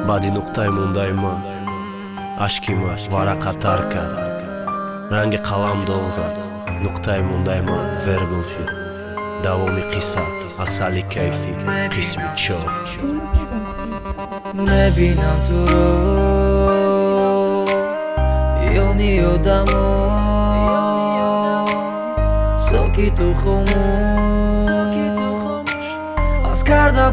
баъди нуқтаи мундаи ман ашки ман варақатар кард. ранги қалам доғ зад, нуқтаи мундаи ман вергул шуд. давоми қисса асали кайфи қисми 4. мебинам туро ёни одамо сокиту хомӯш аз карда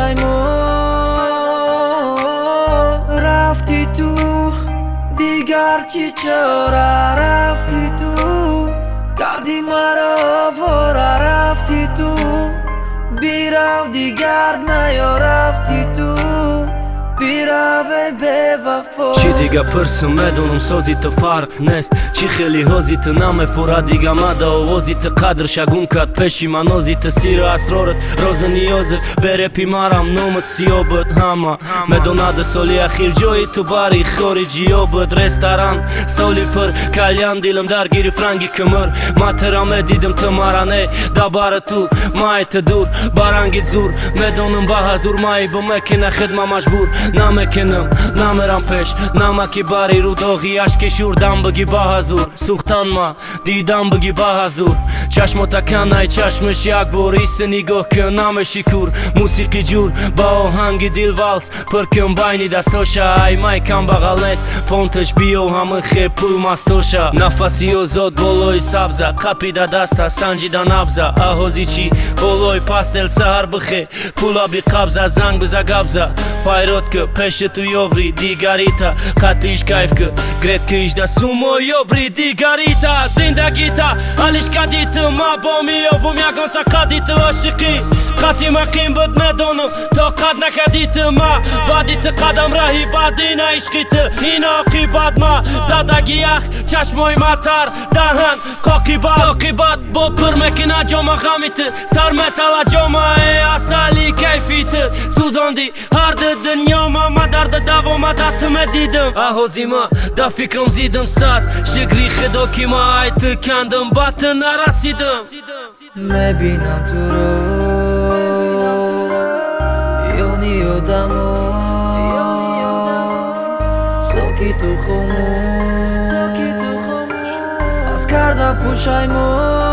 пушаймон рафти ту дигар чӣ чора рафти ту карди маро овора рафти ту бирав дигар наё рафти ту бираве бевафо чӣ дига пурсам медонам сози ту фарқ нест чӣ хели ҳози ту намефурад дига мада овози ту қадр шагун кард пеши манози ту сиру асрорат розу ниёзат берепи марам номат сиёбат ҳама медонаду соли ахир ҷои ту бари хориҷиёбат ресторан столи пур кальян дилам даргири франги кӯмир матера медидам ту мара не дабара ту майта дур барангит зур медонам ба ҳазур маи бо мекина хидма маҷбур намекунам намерам пеш намаки бари рудоғи ашки шур дам бигӣ ба ҳазур сӯхтанма дидам бигӣ ба ҳазур чашмота канай чашмиш як бор иси нигоҳ кун намеши кур мусиқи ҷур ба оҳанги дил валс пур кун байни дастоша ай май камбағал нест понташ биё ҳама хеб пул мастоша нафаси озод болои сабза қапида даста санҷида набза аҳози чӣ болои пастел саҳар бихе пула биқабза занг биза габза файрод ки пеши ту ёбри дигарита қатиш кайф ки грет кишда сумо ёбри дигарита зиндагита алишкадиту ма бо миёбум ягонта қадиту ошиқӣ қати мақим буд медонам то қад накадиту ма баъди ту қадам раҳи баъди на ишқиту ин оқибат ма задаги ях чашмои матар даҳан қоқибат соқибат бо пур мекина ҷома ғамиту сар метала ҷома асали кайфиту сӯзонди ҳар ду дунёма ма дарда давомадату медидам аҳози ма да фикрам зидам сар шикри худо ки ма ай ту кандам ба ту нарасидам мебинам туро ёни одамо сокиту хомӯш аз карда пушаймон